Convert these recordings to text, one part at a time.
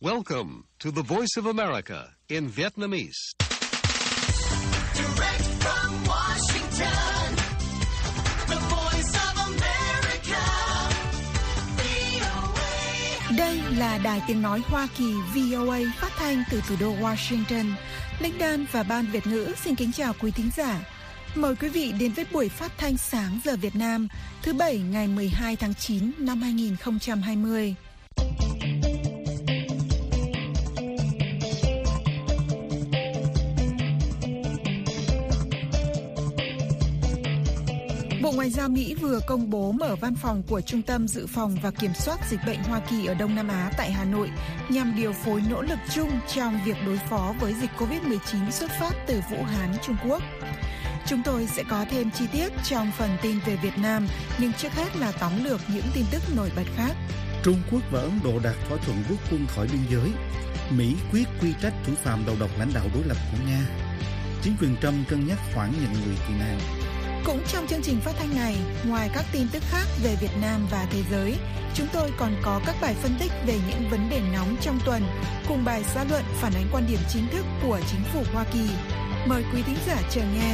Welcome to the Voice of America in Vietnamese. Direct from Washington, the Voice of America, VOA. Đây là Đài Tiếng Nói Hoa Kỳ VOA phát thanh từ thủ đô Washington. Linh Đan và Ban Việt ngữ xin kính chào quý thính giả. Mời quý vị đến với buổi phát thanh sáng giờ Việt Nam thứ Bảy ngày 12 tháng 9 năm 2020. Bộ Ngoại giao Mỹ vừa công bố mở văn phòng của Trung tâm Dự phòng và Kiểm soát Dịch bệnh Hoa Kỳ ở Đông Nam Á tại Hà Nội nhằm điều phối nỗ lực chung trong việc đối phó với dịch COVID-19 xuất phát từ Vũ Hán, Trung Quốc. Chúng tôi sẽ có thêm chi tiết trong phần tin về Việt Nam, nhưng trước hết là tóm lược những tin tức nổi bật khác. Trung Quốc và Ấn Độ đạt thỏa thuận rút quân khỏi biên giới. Mỹ quyết quy trách thủ phạm đầu độc lãnh đạo đối lập của Nga. Chính quyền Trump cân nhắc hoãn nhận người tị nạn. Cũng trong chương trình phát thanh này, ngoài các tin tức khác về Việt Nam và thế giới, chúng tôi còn có các bài phân tích về những vấn đề nóng trong tuần, cùng bài xã luận phản ánh quan điểm chính thức của chính phủ Hoa Kỳ. Mời quý thính giả chờ nghe.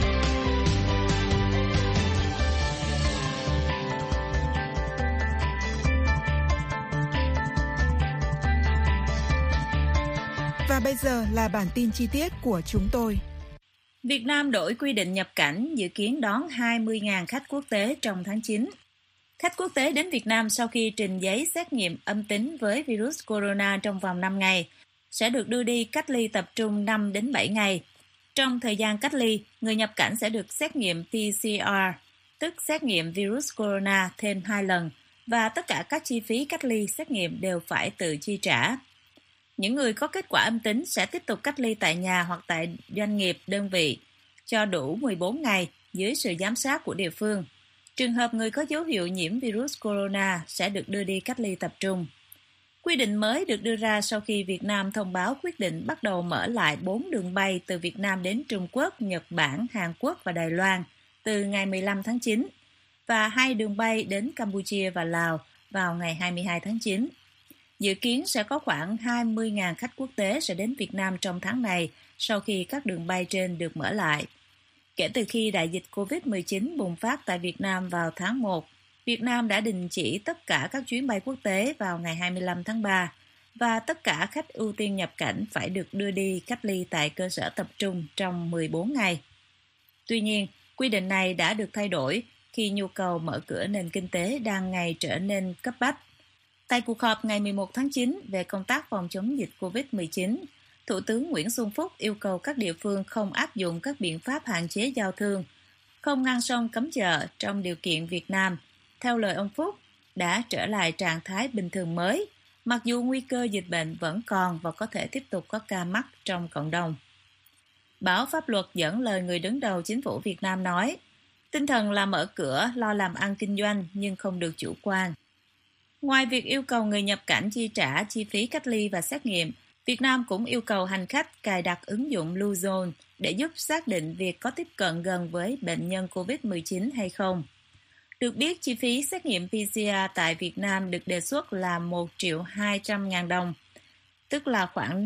Và bây giờ là bản tin chi tiết của chúng tôi. Việt Nam đổi quy định nhập cảnh, dự kiến đón 20.000 khách quốc tế trong tháng 9. Khách quốc tế đến Việt Nam sau khi trình giấy xét nghiệm âm tính với virus corona trong vòng 5 ngày sẽ được đưa đi cách ly tập trung 5 đến 7 ngày. Trong thời gian cách ly, người nhập cảnh sẽ được xét nghiệm PCR, tức xét nghiệm virus corona thêm 2 lần, và tất cả các chi phí cách ly xét nghiệm đều phải tự chi trả. Những người có kết quả âm tính sẽ tiếp tục cách ly tại nhà hoặc tại doanh nghiệp, đơn vị cho đủ 14 ngày dưới sự giám sát của địa phương. Trường hợp người có dấu hiệu nhiễm virus corona sẽ được đưa đi cách ly tập trung. Quy định mới được đưa ra sau khi Việt Nam thông báo quyết định bắt đầu mở lại 4 đường bay từ Việt Nam đến Trung Quốc, Nhật Bản, Hàn Quốc và Đài Loan từ ngày 15 tháng 9 và 2 đường bay đến Campuchia và Lào vào ngày 22 tháng 9. Dự kiến sẽ có khoảng 20.000 khách quốc tế sẽ đến Việt Nam trong tháng này sau khi các đường bay trên được mở lại. Kể từ khi đại dịch COVID-19 bùng phát tại Việt Nam vào tháng 1, Việt Nam đã đình chỉ tất cả các chuyến bay quốc tế vào ngày 25 tháng 3 và tất cả khách ưu tiên nhập cảnh phải được đưa đi cách ly tại cơ sở tập trung trong 14 ngày. Tuy nhiên, quy định này đã được thay đổi khi nhu cầu mở cửa nền kinh tế đang ngày trở nên cấp bách. Tại cuộc họp ngày 11 tháng 9 về công tác phòng chống dịch COVID-19, Thủ tướng Nguyễn Xuân Phúc yêu cầu các địa phương không áp dụng các biện pháp hạn chế giao thương, không ngăn sông cấm chợ trong điều kiện Việt Nam, theo lời ông Phúc, đã trở lại trạng thái bình thường mới, mặc dù nguy cơ dịch bệnh vẫn còn và có thể tiếp tục có ca mắc trong cộng đồng. Báo Pháp luật dẫn lời người đứng đầu chính phủ Việt Nam nói, tinh thần là mở cửa, lo làm ăn kinh doanh nhưng không được chủ quan. Ngoài việc yêu cầu người nhập cảnh chi trả chi phí cách ly và xét nghiệm, Việt Nam cũng yêu cầu hành khách cài đặt ứng dụng Bluezone để giúp xác định việc có tiếp cận gần với bệnh nhân COVID-19 hay không. Được biết, chi phí xét nghiệm PCR tại Việt Nam được đề xuất là 1.200.000 đồng, tức là khoảng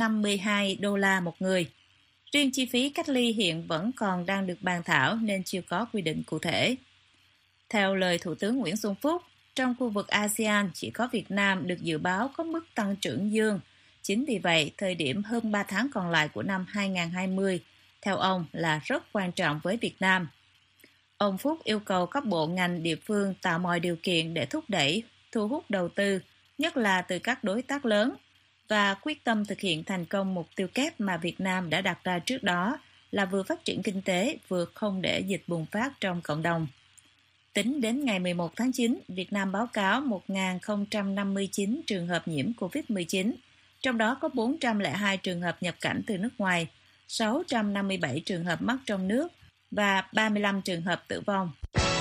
$52 một người. Riêng chi phí cách ly hiện vẫn còn đang được bàn thảo nên chưa có quy định cụ thể. Theo lời Thủ tướng Nguyễn Xuân Phúc, trong khu vực ASEAN chỉ có Việt Nam được dự báo có mức tăng trưởng dương. Chính vì vậy, thời điểm hơn 3 tháng còn lại của năm 2020, theo ông là rất quan trọng với Việt Nam. Ông Phúc yêu cầu các bộ ngành địa phương tạo mọi điều kiện để thúc đẩy, thu hút đầu tư, nhất là từ các đối tác lớn, và quyết tâm thực hiện thành công mục tiêu kép mà Việt Nam đã đặt ra trước đó là vừa phát triển kinh tế, vừa không để dịch bùng phát trong cộng đồng. Tính đến ngày 11 tháng 9, Việt Nam báo cáo 1.059 trường hợp nhiễm COVID-19, trong đó có 402 trường hợp nhập cảnh từ nước ngoài, 657 trường hợp mắc trong nước và 35 trường hợp tử vong.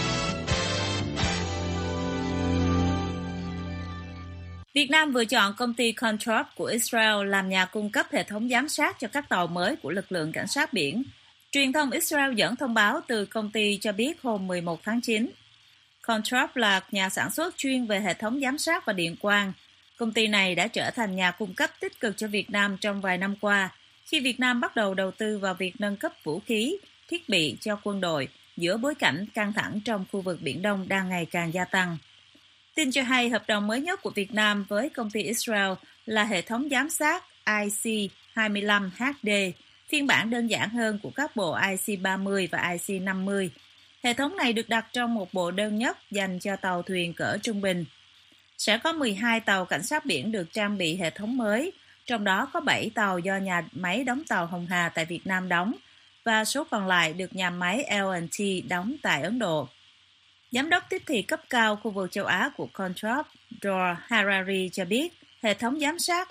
Việt Nam vừa chọn công ty Control của Israel làm nhà cung cấp hệ thống giám sát cho các tàu mới của lực lượng cảnh sát biển. Truyền thông Israel dẫn thông báo từ công ty cho biết hôm 11 tháng 9. Control là nhà sản xuất chuyên về hệ thống giám sát và điện quang. Công ty này đã trở thành nhà cung cấp tích cực cho Việt Nam trong vài năm qua, khi Việt Nam bắt đầu đầu tư vào việc nâng cấp vũ khí, thiết bị cho quân đội giữa bối cảnh căng thẳng trong khu vực Biển Đông đang ngày càng gia tăng. Tin cho hay hợp đồng mới nhất của Việt Nam với công ty Israel là hệ thống giám sát IC25HD, phiên bản đơn giản hơn của các bộ IC30 và IC50. Hệ thống này được đặt trong một bộ đơn nhất dành cho tàu thuyền cỡ trung bình. Sẽ có 12 tàu cảnh sát biển được trang bị hệ thống mới, trong đó có 7 tàu do nhà máy đóng tàu Hồng Hà tại Việt Nam đóng, và số còn lại được nhà máy L&T đóng tại Ấn Độ. Giám đốc tiếp thị cấp cao khu vực châu Á của Contract, Dor Harari cho biết, hệ thống giám sát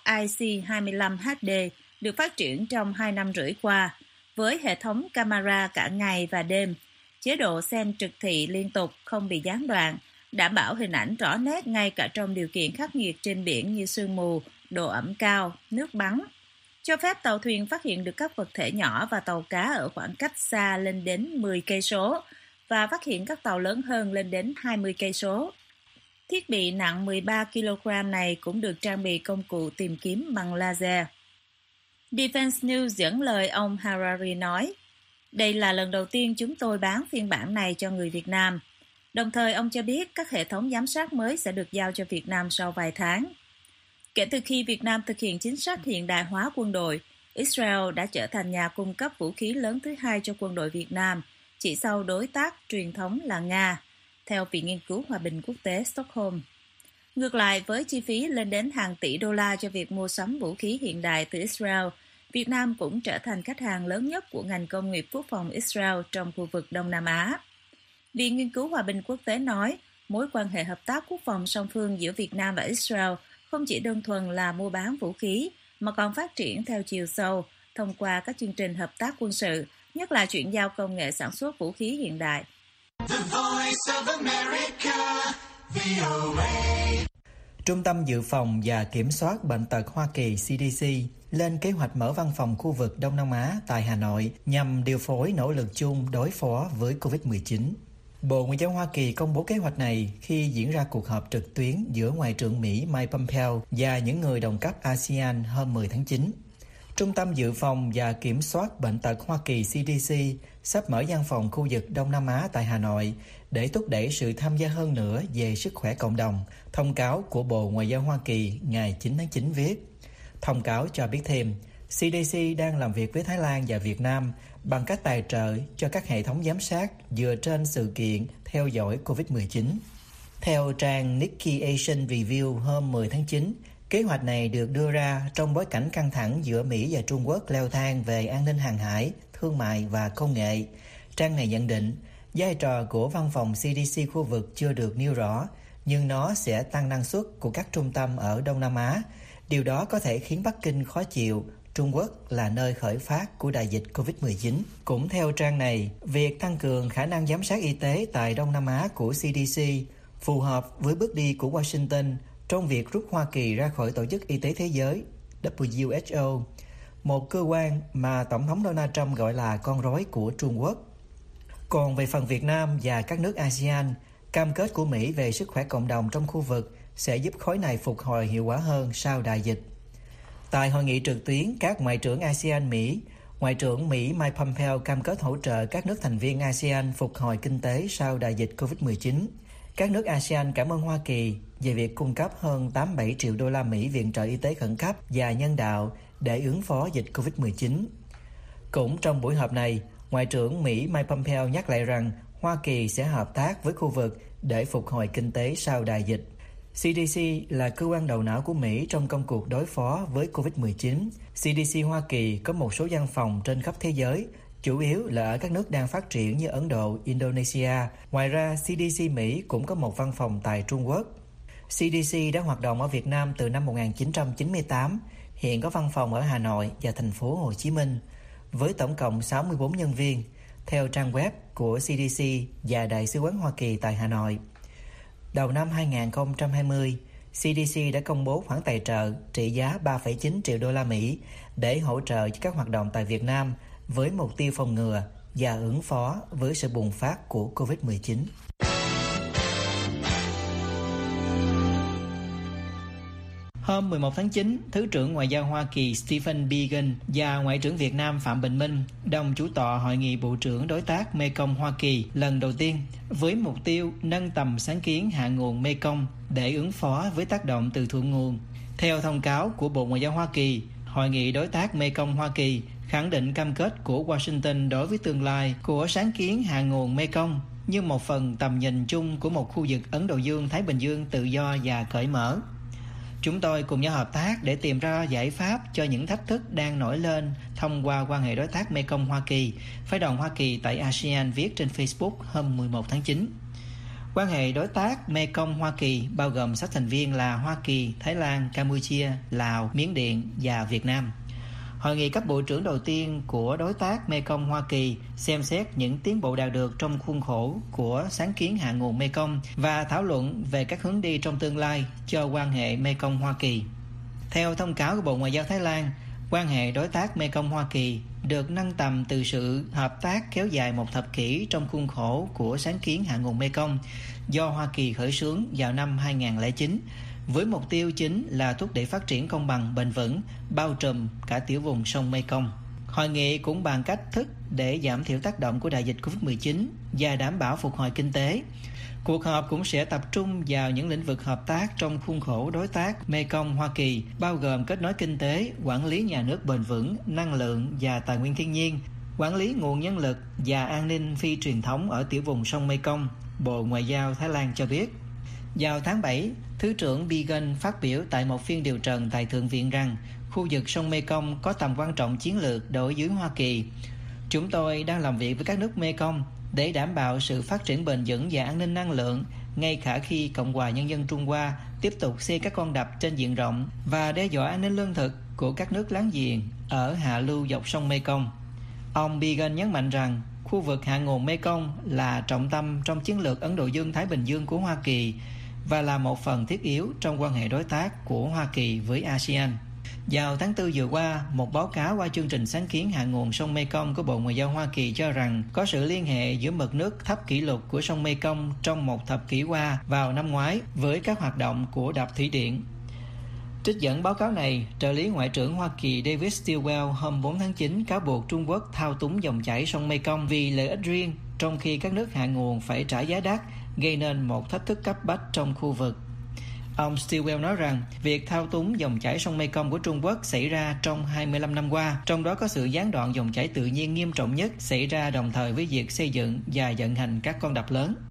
IC25HD được phát triển trong 2 năm rưỡi qua, với hệ thống camera cả ngày và đêm, chế độ xem trực thị liên tục không bị gián đoạn, đảm bảo hình ảnh rõ nét ngay cả trong điều kiện khắc nghiệt trên biển như sương mù, độ ẩm cao, nước bắn, cho phép tàu thuyền phát hiện được các vật thể nhỏ và tàu cá ở khoảng cách xa lên đến 10 cây số và phát hiện các tàu lớn hơn lên đến 20 cây số. Thiết bị nặng 13 kg này cũng được trang bị công cụ tìm kiếm bằng laser. Defense News dẫn lời ông Harari nói, đây là lần đầu tiên chúng tôi bán phiên bản này cho người Việt Nam. Đồng thời ông cho biết các hệ thống giám sát mới sẽ được giao cho Việt Nam sau vài tháng. Kể từ khi Việt Nam thực hiện chính sách hiện đại hóa quân đội, Israel đã trở thành nhà cung cấp vũ khí lớn thứ hai cho quân đội Việt Nam, chỉ sau đối tác truyền thống là Nga, theo Viện Nghiên cứu Hòa bình Quốc tế Stockholm. Ngược lại, với chi phí lên đến hàng tỷ đô la cho việc mua sắm vũ khí hiện đại từ Israel, Việt Nam cũng trở thành khách hàng lớn nhất của ngành công nghiệp quốc phòng Israel trong khu vực Đông Nam Á. Viện Nghiên cứu Hòa bình Quốc tế nói, mối quan hệ hợp tác quốc phòng song phương giữa Việt Nam và Israel không chỉ đơn thuần là mua bán vũ khí, mà còn phát triển theo chiều sâu thông qua các chương trình hợp tác quân sự, nhất là chuyển giao công nghệ sản xuất vũ khí hiện đại. The Voice of America, VOA. Trung tâm Dự phòng và Kiểm soát Bệnh tật Hoa Kỳ CDC lên kế hoạch mở văn phòng khu vực Đông Nam Á tại Hà Nội nhằm điều phối nỗ lực chung đối phó với COVID-19. Bộ Ngoại giao Hoa Kỳ công bố kế hoạch này khi diễn ra cuộc họp trực tuyến giữa Ngoại trưởng Mỹ Mike Pompeo và những người đồng cấp ASEAN hôm 10 tháng 9. Trung tâm Dự phòng và Kiểm soát Bệnh tật Hoa Kỳ CDC sắp mở văn phòng khu vực Đông Nam Á tại Hà Nội để thúc đẩy sự tham gia hơn nữa về sức khỏe cộng đồng, thông cáo của Bộ Ngoại giao Hoa Kỳ ngày 9 tháng 9 viết. Thông cáo cho biết thêm, CDC đang làm việc với Thái Lan và Việt Nam bằng cách tài trợ cho các hệ thống giám sát dựa trên sự kiện theo dõi COVID-19. Theo trang Nikkei Asian Review hôm 10 tháng 9, kế hoạch này được đưa ra trong bối cảnh căng thẳng giữa Mỹ và Trung Quốc leo thang về an ninh hàng hải, thương mại và công nghệ. Trang này nhận định, vai trò của văn phòng CDC khu vực chưa được nêu rõ, nhưng nó sẽ tăng năng suất của các trung tâm ở Đông Nam Á. Điều đó có thể khiến Bắc Kinh khó chịu. Trung Quốc là nơi khởi phát của đại dịch COVID-19. Cũng theo trang này, việc tăng cường khả năng giám sát y tế tại Đông Nam Á của CDC phù hợp với bước đi của Washington trong việc rút Hoa Kỳ ra khỏi Tổ chức Y tế Thế giới WHO, một cơ quan mà Tổng thống Donald Trump gọi là con rối của Trung Quốc. Còn về phần Việt Nam và các nước ASEAN, cam kết của Mỹ về sức khỏe cộng đồng trong khu vực sẽ giúp khối này phục hồi hiệu quả hơn sau đại dịch. Tại hội nghị trực tuyến các ngoại trưởng ASEAN-Mỹ, Ngoại trưởng Mỹ Mike Pompeo cam kết hỗ trợ các nước thành viên ASEAN phục hồi kinh tế sau đại dịch COVID-19. Các nước ASEAN cảm ơn Hoa Kỳ về việc cung cấp hơn 87 triệu đô la Mỹ viện trợ y tế khẩn cấp và nhân đạo để ứng phó dịch COVID-19. Cũng trong buổi họp này, Ngoại trưởng Mỹ Mike Pompeo nhắc lại rằng Hoa Kỳ sẽ hợp tác với khu vực để phục hồi kinh tế sau đại dịch. CDC là cơ quan đầu não của Mỹ trong công cuộc đối phó với COVID-19. CDC Hoa Kỳ có một số văn phòng trên khắp thế giới, chủ yếu là ở các nước đang phát triển như Ấn Độ, Indonesia. Ngoài ra, CDC Mỹ cũng có một văn phòng tại Trung Quốc. CDC đã hoạt động ở Việt Nam từ năm 1998, hiện có văn phòng ở Hà Nội và thành phố Hồ Chí Minh, với tổng cộng 64 nhân viên, theo trang web của CDC và Đại sứ quán Hoa Kỳ tại Hà Nội. Đầu năm 2020, CDC đã công bố khoản tài trợ trị giá 3,9 triệu đô la Mỹ để hỗ trợ cho các hoạt động tại Việt Nam với mục tiêu phòng ngừa và ứng phó với sự bùng phát của Hôm 11 tháng 9, Thứ trưởng Ngoại giao Hoa Kỳ Stephen Biegun và Ngoại trưởng Việt Nam Phạm Bình Minh đồng chủ tọa Hội nghị Bộ trưởng Đối tác Mekong Hoa Kỳ lần đầu tiên với mục tiêu nâng tầm sáng kiến hạ nguồn Mekong để ứng phó với tác động từ thượng nguồn. Theo thông cáo của Bộ Ngoại giao Hoa Kỳ, Hội nghị Đối tác Mekong Hoa Kỳ khẳng định cam kết của Washington đối với tương lai của sáng kiến hạ nguồn Mekong như một phần tầm nhìn chung của một khu vực Ấn Độ Dương-Thái Bình Dương tự do và cởi mở. Chúng tôi cùng nhau hợp tác để tìm ra giải pháp cho những thách thức đang nổi lên thông qua quan hệ đối tác Mekong Hoa Kỳ, phái đoàn Hoa Kỳ tại ASEAN viết trên Facebook hôm 11 tháng 9. Quan hệ đối tác Mekong Hoa Kỳ bao gồm 6 thành viên là Hoa Kỳ, Thái Lan, Campuchia, Lào, Miến Điện và Việt Nam. Hội nghị cấp bộ trưởng đầu tiên của đối tác Mekong Hoa Kỳ xem xét những tiến bộ đạt được trong khuôn khổ của sáng kiến hạ nguồn Mekong và thảo luận về các hướng đi trong tương lai cho quan hệ Mekong Hoa Kỳ. Theo thông cáo của Bộ Ngoại giao Thái Lan, quan hệ đối tác Mekong Hoa Kỳ được nâng tầm từ sự hợp tác kéo dài một thập kỷ trong khuôn khổ của sáng kiến hạ nguồn Mekong do Hoa Kỳ khởi xướng vào năm 2009, với mục tiêu chính là thúc đẩy phát triển công bằng bền vững, bao trùm cả tiểu vùng sông Mekong. Hội nghị cũng bàn cách thức để giảm thiểu tác động của đại dịch Covid-19 và đảm bảo phục hồi kinh tế. Cuộc họp cũng sẽ tập trung vào những lĩnh vực hợp tác trong khuôn khổ đối tác Mekong Hoa Kỳ, bao gồm kết nối kinh tế, quản lý nhà nước bền vững, năng lượng và tài nguyên thiên nhiên, quản lý nguồn nhân lực và an ninh phi truyền thống ở tiểu vùng sông Mekong, Bộ Ngoại giao Thái Lan cho biết. Vào tháng 7, Thứ trưởng Biegun phát biểu tại một phiên điều trần tại Thượng viện rằng khu vực sông Mekong có tầm quan trọng chiến lược đối với Hoa Kỳ. Chúng tôi đang làm việc với các nước Mekong để đảm bảo sự phát triển bền vững và an ninh năng lượng, ngay cả khi Cộng hòa Nhân dân Trung Hoa tiếp tục xây các con đập trên diện rộng và đe dọa an ninh lương thực của các nước láng giềng ở hạ lưu dọc sông Mekong. Ông Biegun nhấn mạnh rằng khu vực hạ nguồn Mekong là trọng tâm trong chiến lược Ấn Độ Dương-Thái Bình Dương của Hoa Kỳ và là một phần thiết yếu trong quan hệ đối tác của Hoa Kỳ với ASEAN. Vào tháng 4 vừa qua, một báo cáo qua chương trình sáng kiến hạ nguồn sông Mekong của Bộ Ngoại giao Hoa Kỳ cho rằng có sự liên hệ giữa mực nước thấp kỷ lục của sông Mekong trong một thập kỷ qua vào năm ngoái với các hoạt động của đập thủy điện. Trích dẫn báo cáo này, trợ lý Ngoại trưởng Hoa Kỳ David Stilwell hôm 4 tháng 9 cáo buộc Trung Quốc thao túng dòng chảy sông Mekong vì lợi ích riêng, trong khi các nước hạ nguồn phải trả giá đắt, gây nên một thách thức cấp bách trong khu vực. Ông Stilwell nói rằng việc thao túng dòng chảy sông Mekong của Trung Quốc xảy ra trong 25 năm qua, trong đó có sự gián đoạn dòng chảy tự nhiên nghiêm trọng nhất xảy ra đồng thời với việc xây dựng và vận hành các con đập lớn.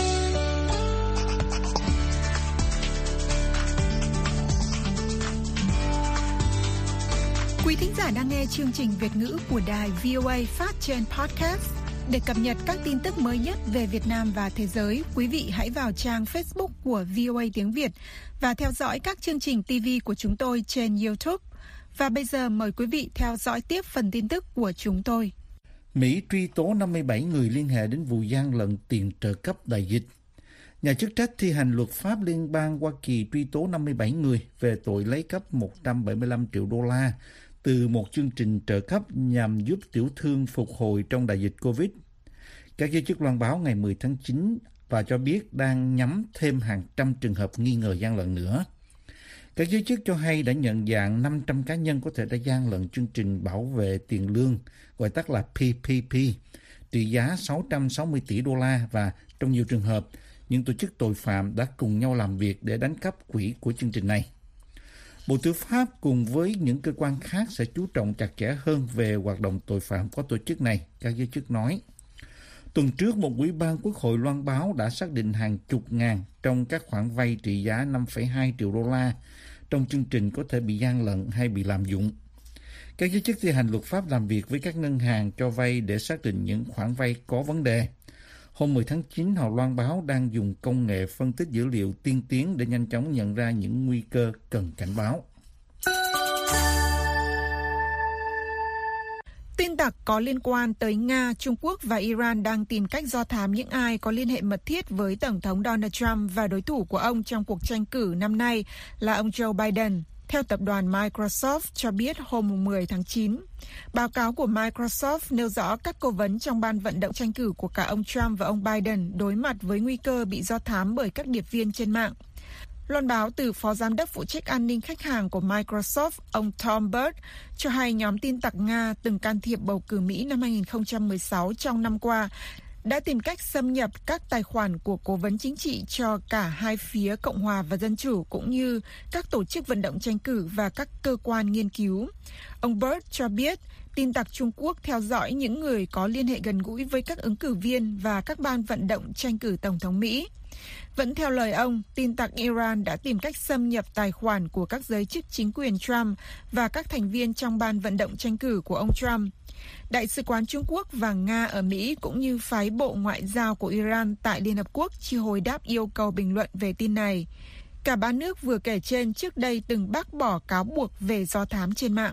Quý thính giả đang nghe chương trình Việt ngữ của đài VOA phát trên podcast. Để cập nhật các tin tức mới nhất về Việt Nam và thế giới, quý vị hãy vào trang Facebook của VOA tiếng Việt và theo dõi các chương trình TV của chúng tôi trên YouTube. Và bây giờ mời quý vị theo dõi tiếp phần tin tức của chúng tôi. Mỹ truy tố 57 người liên hệ đến vụ gian lận tiền trợ cấp đại dịch. Nhà chức trách thi hành luật pháp liên bang Hoa Kỳ truy tố 57 người về tội lấy cắp 175 triệu đô la từ một chương trình trợ cấp nhằm giúp tiểu thương phục hồi trong đại dịch Covid. Các giới chức loan báo ngày 10 tháng 9 và cho biết đang nhắm thêm hàng trăm trường hợp nghi ngờ gian lận nữa. Các giới chức cho hay đã nhận dạng 500 cá nhân có thể đã gian lận chương trình bảo vệ tiền lương, gọi tắt là PPP, trị giá 660 tỷ đô la và trong nhiều trường hợp, những tổ chức tội phạm đã cùng nhau làm việc để đánh cắp quỹ của chương trình này. Bộ Tư pháp cùng với những cơ quan khác sẽ chú trọng chặt chẽ hơn về hoạt động tội phạm của tổ chức này, các giới chức nói. Tuần trước, một ủy ban Quốc hội loan báo đã xác định hàng chục ngàn trong các khoản vay trị giá 5,2 triệu đô la trong chương trình có thể bị gian lận hay bị lạm dụng. Các giới chức thi hành luật pháp làm việc với các ngân hàng cho vay để xác định những khoản vay có vấn đề. Hôm 10 tháng 9, họ loan báo đang dùng công nghệ phân tích dữ liệu tiên tiến để nhanh chóng nhận ra những nguy cơ cần cảnh báo. Tin tặc có liên quan tới Nga, Trung Quốc và Iran đang tìm cách do thám những ai có liên hệ mật thiết với Tổng thống Donald Trump và đối thủ của ông trong cuộc tranh cử năm nay là ông Joe Biden. Theo tập đoàn Microsoft cho biết hôm 10 tháng 9, báo cáo của Microsoft nêu rõ các cố vấn trong ban vận động tranh cử của cả ông Trump và ông Biden đối mặt với nguy cơ bị do thám bởi các điệp viên trên mạng. Loan báo từ Phó Giám đốc phụ trách an ninh khách hàng của Microsoft, ông Tom Burt, cho hay nhóm tin tặc Nga từng can thiệp bầu cử Mỹ năm 2016 trong năm qua đã tìm cách xâm nhập các tài khoản của cố vấn chính trị cho cả hai phía Cộng hòa và Dân chủ, cũng như các tổ chức vận động tranh cử và các cơ quan nghiên cứu. Ông Burt cho biết tin tặc Trung Quốc theo dõi những người có liên hệ gần gũi với các ứng cử viên và các ban vận động tranh cử Tổng thống Mỹ. Vẫn theo lời ông, tin tặc Iran đã tìm cách xâm nhập tài khoản của các giới chức chính quyền Trump và các thành viên trong ban vận động tranh cử của ông Trump. Đại sứ quán Trung Quốc và Nga ở Mỹ cũng như phái bộ ngoại giao của Iran tại Liên Hợp Quốc chi hồi đáp yêu cầu bình luận về tin này. Cả ba nước vừa kể trên trước đây từng bác bỏ cáo buộc về do thám trên mạng.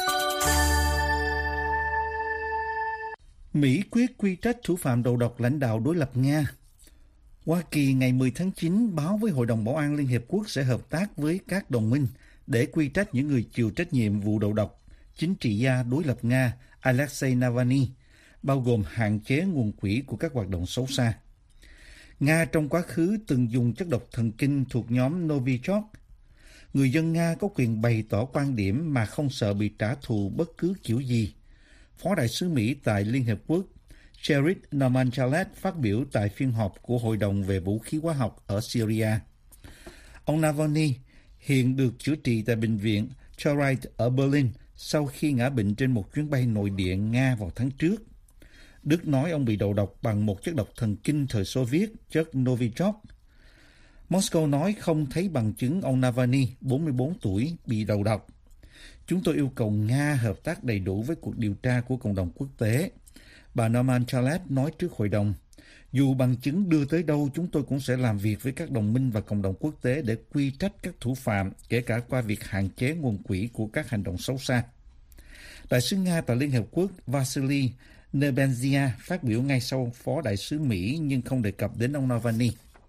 Mỹ quyết quy trách thủ phạm đầu độc lãnh đạo đối lập Nga. Hoa Kỳ ngày 10 tháng 9 báo với Hội đồng Bảo an Liên Hiệp Quốc sẽ hợp tác với các đồng minh để quy trách những người chịu trách nhiệm vụ đầu độc chính trị gia đối lập Nga Alexei Navalny, bao gồm hạn chế nguồn quỹ của các hoạt động xấu xa. Nga trong quá khứ từng dùng chất độc thần kinh thuộc nhóm Novichok. Người dân Nga có quyền bày tỏ quan điểm mà không sợ bị trả thù bất cứ kiểu gì. Phó đại sứ Mỹ tại Liên Hợp Quốc Cheryl Norman-Chalet phát biểu tại phiên họp của Hội đồng về vũ khí hóa học ở Syria. Ông Navalny hiện được chữa trị tại bệnh viện Charité ở Berlin sau khi ngã bệnh trên một chuyến bay nội địa Nga vào tháng trước. Đức nói ông bị đầu độc bằng một chất độc thần kinh thời Xô Viết, chất Novichok. Moscow nói không thấy bằng chứng ông Navalny, 44 tuổi, bị đầu độc. Chúng tôi yêu cầu Nga hợp tác đầy đủ với cuộc điều tra của cộng đồng quốc tế. Bà Norman-Chalet nói trước hội đồng, dù bằng chứng đưa tới đâu, chúng tôi cũng sẽ làm việc với các đồng minh và cộng đồng quốc tế để quy trách các thủ phạm, kể cả qua việc hạn chế nguồn quỹ của các hành động xấu xa. Đại sứ Nga tại Liên Hợp Quốc Vasily Nebenzia phát biểu ngay sau Phó Đại sứ Mỹ nhưng không đề cập đến ông Navalny.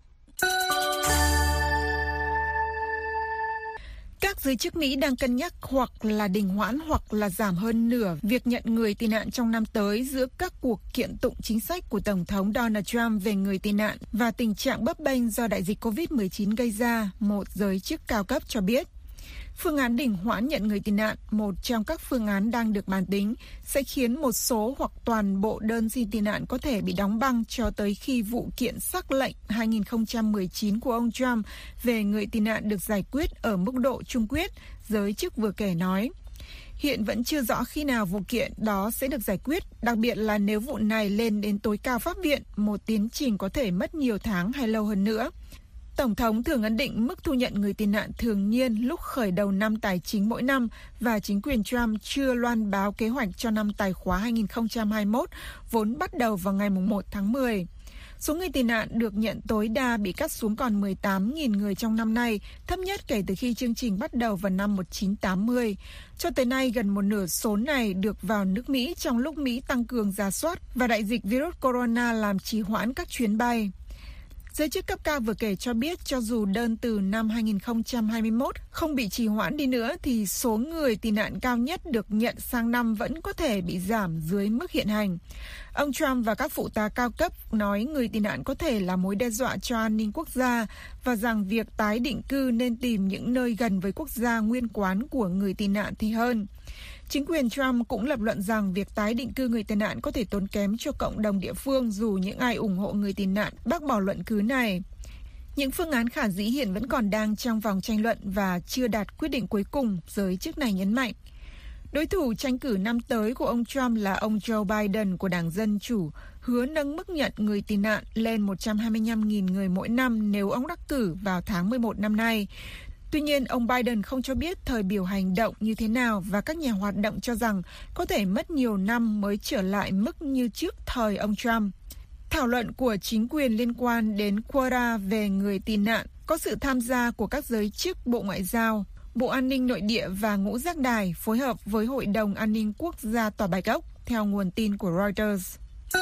Các giới chức Mỹ đang cân nhắc hoặc là đình hoãn hoặc là giảm hơn nửa việc nhận người tị nạn trong năm tới giữa các cuộc kiện tụng chính sách của Tổng thống Donald Trump về người tị nạn và tình trạng bấp bênh do đại dịch COVID-19 gây ra, một giới chức cao cấp cho biết. Phương án đình hoãn nhận người tị nạn, một trong các phương án đang được bàn tính, sẽ khiến một số hoặc toàn bộ đơn xin tị nạn có thể bị đóng băng cho tới khi vụ kiện sắc lệnh 2019 của ông Trump về người tị nạn được giải quyết ở mức độ chung quyết, giới chức vừa kể nói. Hiện vẫn chưa rõ khi nào vụ kiện đó sẽ được giải quyết, đặc biệt là nếu vụ này lên đến tối cao pháp viện, một tiến trình có thể mất nhiều tháng hay lâu hơn nữa. Tổng thống thường ấn định mức thu nhận người tị nạn thường niên lúc khởi đầu năm tài chính mỗi năm và chính quyền Trump chưa loan báo kế hoạch cho năm tài khóa 2021 vốn bắt đầu vào ngày 1 tháng 10. Số người tị nạn được nhận tối đa bị cắt xuống còn 18.000 người trong năm nay, thấp nhất kể từ khi chương trình bắt đầu vào năm 1980. Cho tới nay, gần một nửa số này được vào nước Mỹ trong lúc Mỹ tăng cường rà soát và đại dịch virus corona làm trì hoãn các chuyến bay. Giới chức cấp cao vừa kể cho biết cho dù đơn từ năm 2021 không bị trì hoãn đi nữa thì số người tị nạn cao nhất được nhận sang năm vẫn có thể bị giảm dưới mức hiện hành. Ông Trump và các phụ tá cao cấp nói người tị nạn có thể là mối đe dọa cho an ninh quốc gia và rằng việc tái định cư nên tìm những nơi gần với quốc gia nguyên quán của người tị nạn thì hơn. Chính quyền Trump cũng lập luận rằng việc tái định cư người tị nạn có thể tốn kém cho cộng đồng địa phương dù những ai ủng hộ người tị nạn bác bỏ luận cứ này. Những phương án khả dĩ hiện vẫn còn đang trong vòng tranh luận và chưa đạt quyết định cuối cùng, giới chức này nhấn mạnh. Đối thủ tranh cử năm tới của ông Trump là ông Joe Biden của Đảng Dân Chủ, hứa nâng mức nhận người tị nạn lên 125.000 người mỗi năm nếu ông đắc cử vào tháng 11 năm nay. Tuy nhiên, ông Biden không cho biết thời biểu hành động như thế nào và các nhà hoạt động cho rằng có thể mất nhiều năm mới trở lại mức như trước thời ông Trump. Thảo luận của chính quyền liên quan đến quota về người tị nạn có sự tham gia của các giới chức Bộ Ngoại giao, Bộ An ninh Nội địa và Ngũ giác đài phối hợp với Hội đồng An ninh Quốc gia Tòa Bạch Ốc, theo nguồn tin của Reuters.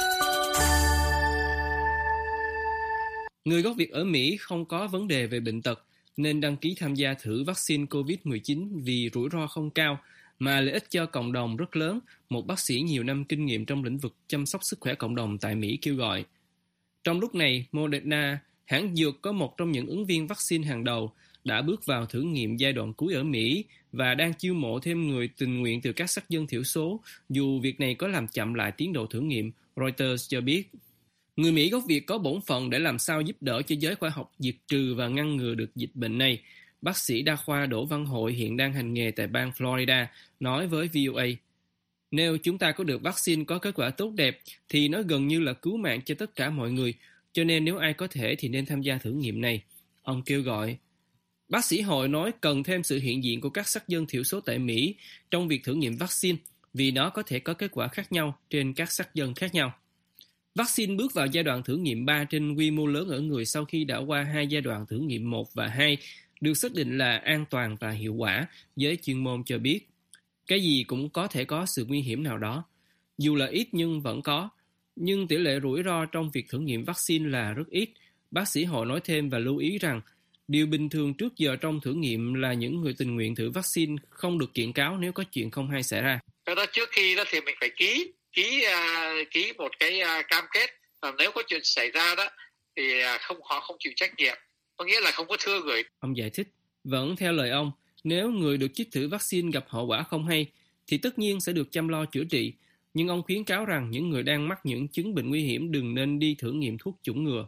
Người gốc Việt ở Mỹ không có vấn đề về bệnh tật nên đăng ký tham gia thử vaccine COVID-19 vì rủi ro không cao mà lợi ích cho cộng đồng rất lớn, một bác sĩ nhiều năm kinh nghiệm trong lĩnh vực chăm sóc sức khỏe cộng đồng tại Mỹ kêu gọi. Trong lúc này, Moderna, hãng dược có một trong những ứng viên vaccine hàng đầu, đã bước vào thử nghiệm giai đoạn cuối ở Mỹ và đang chiêu mộ thêm người tình nguyện từ các sắc dân thiểu số, dù việc này có làm chậm lại tiến độ thử nghiệm, Reuters cho biết. Người Mỹ gốc Việt có bổn phận để làm sao giúp đỡ cho giới khoa học diệt trừ và ngăn ngừa được dịch bệnh này. Bác sĩ đa khoa Đỗ Văn Hội hiện đang hành nghề tại bang Florida, nói với VOA. Nếu chúng ta có được vaccine có kết quả tốt đẹp, thì nó gần như là cứu mạng cho tất cả mọi người, cho nên nếu ai có thể thì nên tham gia thử nghiệm này. Ông kêu gọi. Bác sĩ Hội nói cần thêm sự hiện diện của các sắc dân thiểu số tại Mỹ trong việc thử nghiệm vaccine, vì nó có thể có kết quả khác nhau trên các sắc dân khác nhau. Vaccine bước vào giai đoạn thử nghiệm 3 trên quy mô lớn ở người sau khi đã qua 2 giai đoạn thử nghiệm 1 và 2, được xác định là an toàn và hiệu quả, giới chuyên môn cho biết. Cái gì cũng có thể có sự nguy hiểm nào đó. Dù là ít nhưng vẫn có. Nhưng tỷ lệ rủi ro trong việc thử nghiệm vaccine là rất ít. Bác sĩ Hội nói thêm và lưu ý rằng, điều bình thường trước giờ trong thử nghiệm là những người tình nguyện thử vaccine không được kiện cáo nếu có chuyện không hay xảy ra. Đó, trước khi đó thì mình phải ký một cái cam kết, nếu có chuyện xảy ra đó thì họ không chịu trách nhiệm, có nghĩa là không có thư gửi. Ông giải thích, vẫn theo lời ông, nếu người được chích thử vaccine gặp hậu quả không hay thì tất nhiên sẽ được chăm lo chữa trị, nhưng ông khuyến cáo rằng những người đang mắc những chứng bệnh nguy hiểm đừng nên đi thử nghiệm thuốc chủng ngừa.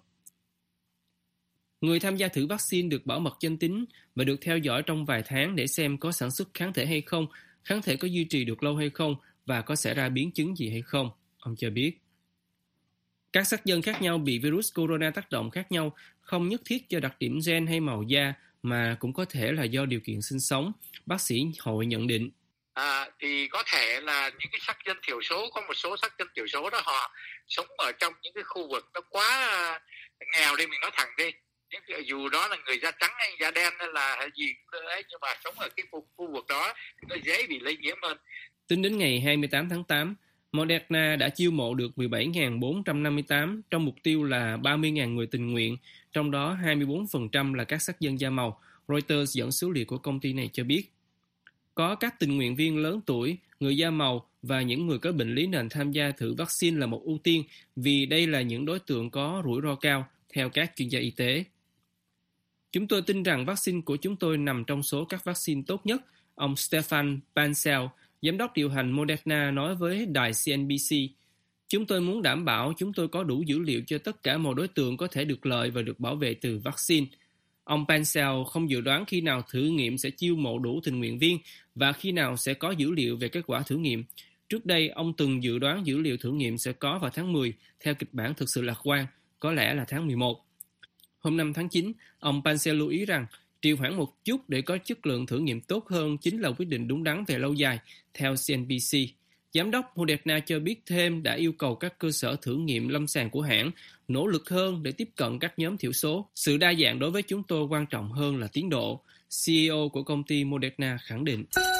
Người tham gia thử vaccine được bảo mật danh tính và được theo dõi trong vài tháng để xem có sản xuất kháng thể hay không, kháng thể có duy trì được lâu hay không và có xảy ra biến chứng gì hay không, ông cho biết. Các sắc dân khác nhau bị virus corona tác động khác nhau, không nhất thiết do đặc điểm gen hay màu da, mà cũng có thể là do điều kiện sinh sống, bác sĩ Hội nhận định. Thì có thể là những cái sắc dân thiểu số, có một số sắc dân thiểu số đó họ sống ở trong những cái khu vực nó quá nghèo đi, mình nói thẳng đi. Dù đó là người da trắng hay da đen hay là gì ấy, nhưng mà sống ở cái khu vực đó nó dễ bị lây nhiễm hơn. Tính đến ngày 28 tháng 8, Moderna đã chiêu mộ được 17.458 trong mục tiêu là 30.000 người tình nguyện, trong đó 24% là các sắc dân da màu, Reuters dẫn số liệu của công ty này cho biết. Có các tình nguyện viên lớn tuổi, người da màu và những người có bệnh lý nền tham gia thử vaccine là một ưu tiên vì đây là những đối tượng có rủi ro cao, theo các chuyên gia y tế. Chúng tôi tin rằng vaccine của chúng tôi nằm trong số các vaccine tốt nhất, ông Stefan Bancel, giám đốc điều hành Moderna nói với đài CNBC. Chúng tôi muốn đảm bảo chúng tôi có đủ dữ liệu cho tất cả mọi đối tượng có thể được lợi và được bảo vệ từ vaccine. Ông Bancel không dự đoán khi nào thử nghiệm sẽ chiêu mộ đủ tình nguyện viên và khi nào sẽ có dữ liệu về kết quả thử nghiệm. Trước đây, ông từng dự đoán dữ liệu thử nghiệm sẽ có vào tháng 10, theo kịch bản thực sự lạc quan, có lẽ là tháng 11. Hôm 5 tháng 9, ông Bancel lưu ý rằng trì hoãn một chút để có chất lượng thử nghiệm tốt hơn chính là quyết định đúng đắn về lâu dài, theo CNBC. Giám đốc Moderna cho biết thêm đã yêu cầu các cơ sở thử nghiệm lâm sàng của hãng nỗ lực hơn để tiếp cận các nhóm thiểu số. Sự đa dạng đối với chúng tôi quan trọng hơn là tiến độ, CEO của công ty Moderna khẳng định.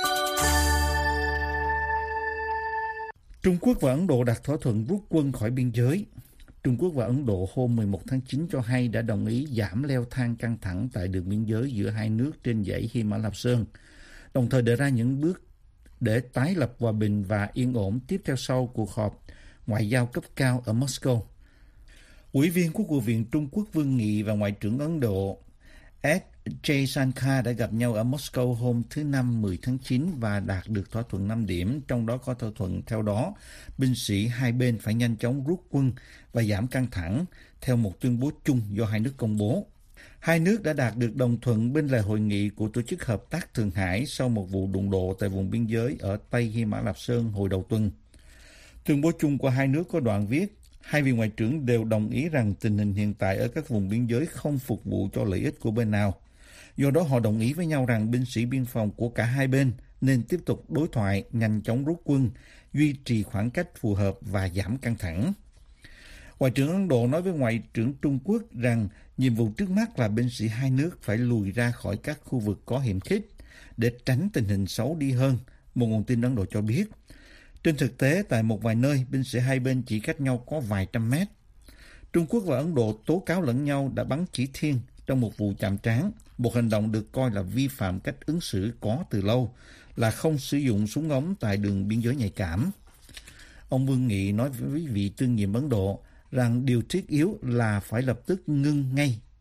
Trung Quốc và Ấn Độ đạt thỏa thuận rút quân khỏi biên giới. Trung Quốc và Ấn Độ hôm 11 tháng 9 cho hay đã đồng ý giảm leo thang căng thẳng tại đường biên giới giữa hai nước trên dãy Hy Mã Lạp Sơn, đồng thời đề ra những bước để tái lập hòa bình và yên ổn tiếp theo sau cuộc họp ngoại giao cấp cao ở Moscow. Ủy viên Quốc vụ viện Trung Quốc Vương Nghị và Ngoại trưởng Ấn Độ S. Jaishankar đã gặp nhau ở Moscow hôm thứ Năm 10 tháng 9 và đạt được thỏa thuận 5 điểm, trong đó có thỏa thuận theo đó binh sĩ hai bên phải nhanh chóng rút quân và giảm căng thẳng theo một tuyên bố chung do hai nước công bố. Hai nước đã đạt được đồng thuận bên lề hội nghị của Tổ chức Hợp tác Thượng Hải sau một vụ đụng độ tại vùng biên giới ở Tây Hy Mã Lạp Sơn hồi đầu tuần. Tuyên bố chung của hai nước có đoạn viết, hai vị ngoại trưởng đều đồng ý rằng tình hình hiện tại ở các vùng biên giới không phục vụ cho lợi ích của bên nào. Do đó họ đồng ý với nhau rằng binh sĩ biên phòng của cả hai bên nên tiếp tục đối thoại, nhanh chóng rút quân, duy trì khoảng cách phù hợp và giảm căng thẳng. Ngoại trưởng Ấn Độ nói với Ngoại trưởng Trung Quốc rằng nhiệm vụ trước mắt là binh sĩ hai nước phải lùi ra khỏi các khu vực có hiểm khích để tránh tình hình xấu đi hơn, một nguồn tin Ấn Độ cho biết. Trên thực tế, tại một vài nơi, binh sĩ hai bên chỉ cách nhau có vài trăm mét. Trung Quốc và Ấn Độ tố cáo lẫn nhau đã bắn chỉ thiên trong một vụ chạm trán, một hành động được coi là vi phạm cách ứng xử có từ lâu, là không sử dụng súng ống tại đường biên giới nhạy cảm. Ông Vương Nghị nói với vị tương nhiệm Ấn Độ rằng điều thiết yếu là phải lập tức ngưng ngay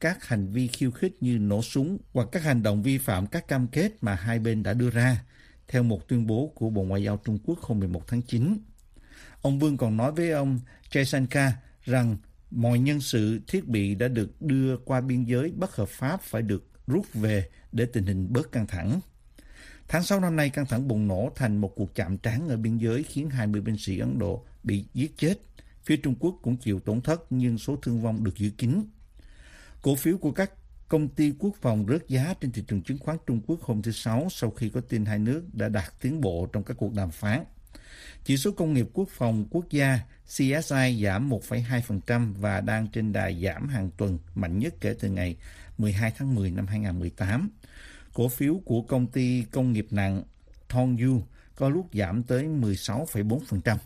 các hành vi khiêu khích như nổ súng hoặc các hành động vi phạm các cam kết mà hai bên đã đưa ra, theo một tuyên bố của Bộ Ngoại giao Trung Quốc hôm 11 tháng 9. Ông Vương còn nói với ông Jaishankar rằng mọi nhân sự thiết bị đã được đưa qua biên giới bất hợp pháp phải được rút về để tình hình bớt căng thẳng. Tháng 6 năm nay, căng thẳng bùng nổ thành một cuộc chạm trán ở biên giới khiến 20 binh sĩ Ấn Độ bị giết chết. Phía Trung Quốc cũng chịu tổn thất nhưng số thương vong được giữ kín. Cổ phiếu của các công ty quốc phòng rớt giá trên thị trường chứng khoán Trung Quốc hôm thứ Sáu sau khi có tin hai nước đã đạt tiến bộ trong các cuộc đàm phán. Chỉ số công nghiệp quốc phòng quốc gia CSI giảm 1,2% và đang trên đà giảm hàng tuần mạnh nhất kể từ ngày 12 tháng 10 năm 2018. Cổ phiếu của công ty công nghiệp nặng Tongyu có lúc giảm tới 16,4%.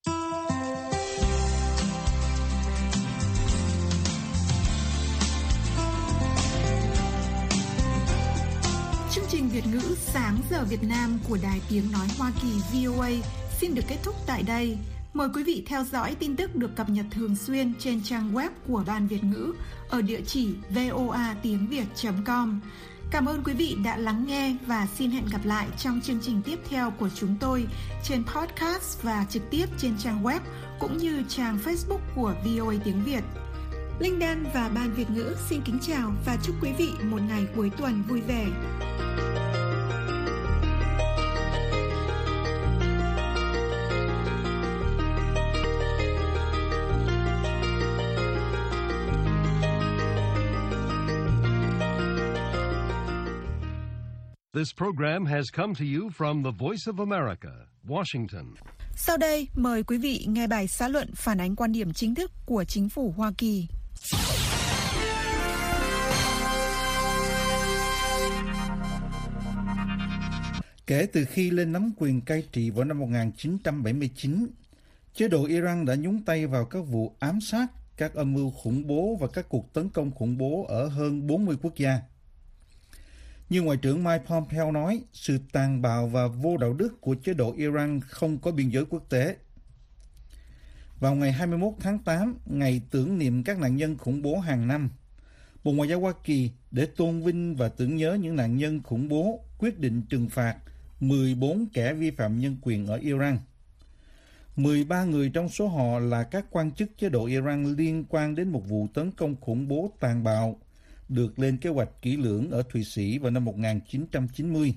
Chương trình Việt ngữ Sáng giờ Việt Nam của Đài Tiếng Nói Hoa Kỳ VOA xin được kết thúc tại đây. Mời quý vị theo dõi tin tức được cập nhật thường xuyên trên trang web của Ban Việt ngữ ở địa chỉ voatiengviet.com. Cảm ơn quý vị đã lắng nghe và xin hẹn gặp lại trong chương trình tiếp theo của chúng tôi trên podcast và trực tiếp trên trang web cũng như trang Facebook của VOA Tiếng Việt. Linh Đan và Ban Việt ngữ xin kính chào và chúc quý vị một ngày cuối tuần vui vẻ. This program has come to you from the Voice of America, Washington. Sau đây, mời quý vị nghe bài xã luận phản ánh quan điểm chính thức của chính phủ Hoa Kỳ. Kể từ khi lên nắm quyền cai trị vào năm 1979, chế độ Iran đã nhúng tay vào các vụ ám sát, các âm mưu khủng bố và các cuộc tấn công khủng bố ở hơn 40 quốc gia. Như Ngoại trưởng Mike Pompeo nói, sự tàn bạo và vô đạo đức của chế độ Iran không có biên giới quốc tế. Vào ngày 21 tháng 8, ngày tưởng niệm các nạn nhân khủng bố hàng năm, Bộ Ngoại giao Hoa Kỳ để tôn vinh và tưởng nhớ những nạn nhân khủng bố quyết định trừng phạt 14 kẻ vi phạm nhân quyền ở Iran. 13 người trong số họ là các quan chức chế độ Iran liên quan đến một vụ tấn công khủng bố tàn bạo được lên kế hoạch kỹ lưỡng ở Thụy Sĩ vào năm 1990.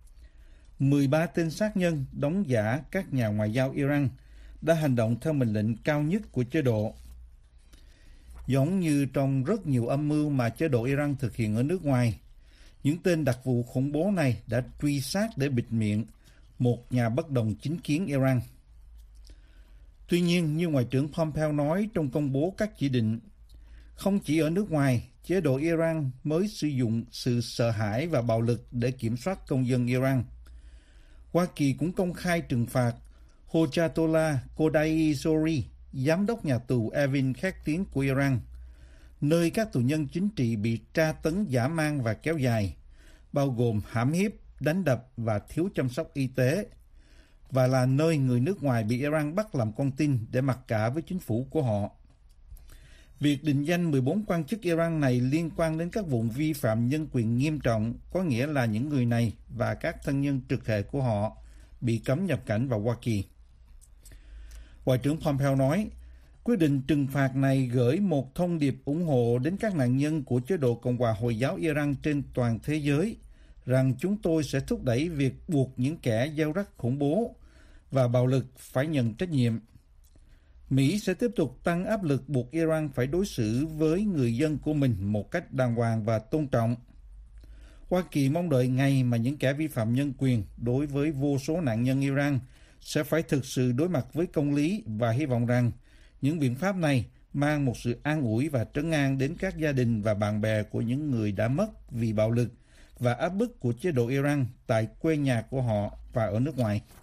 13 tên sát nhân đóng giả các nhà ngoại giao Iran đã hành động theo mệnh lệnh cao nhất của chế độ. Giống như trong rất nhiều âm mưu mà chế độ Iran thực hiện ở nước ngoài, những tên đặc vụ khủng bố này đã truy sát để bịt miệng một nhà bất đồng chính kiến Iran. Tuy nhiên, như Ngoại trưởng Pompeo nói trong công bố các chỉ định, không chỉ ở nước ngoài, chế độ Iran mới sử dụng sự sợ hãi và bạo lực để kiểm soát công dân Iran. Hoa Kỳ cũng công khai trừng phạt Hojatollah Khodaizori, giám đốc nhà tù Evin khét tiếng của Iran, nơi các tù nhân chính trị bị tra tấn dã man và kéo dài, bao gồm hãm hiếp, đánh đập và thiếu chăm sóc y tế, và là nơi người nước ngoài bị Iran bắt làm con tin để mặc cả với chính phủ của họ. Việc định danh 14 quan chức Iran này liên quan đến các vụ vi phạm nhân quyền nghiêm trọng, có nghĩa là những người này và các thân nhân trực hệ của họ bị cấm nhập cảnh vào Hoa Kỳ. Ngoại trưởng Pompeo nói, quyết định trừng phạt này gửi một thông điệp ủng hộ đến các nạn nhân của chế độ Cộng hòa Hồi giáo Iran trên toàn thế giới, rằng chúng tôi sẽ thúc đẩy việc buộc những kẻ gieo rắc khủng bố và bạo lực phải nhận trách nhiệm. Mỹ sẽ tiếp tục tăng áp lực buộc Iran phải đối xử với người dân của mình một cách đàng hoàng và tôn trọng. Hoa Kỳ mong đợi ngày mà những kẻ vi phạm nhân quyền đối với vô số nạn nhân Iran sẽ phải thực sự đối mặt với công lý và hy vọng rằng những biện pháp này mang một sự an ủi và trấn an đến các gia đình và bạn bè của những người đã mất vì bạo lực và áp bức của chế độ Iran tại quê nhà của họ và ở nước ngoài.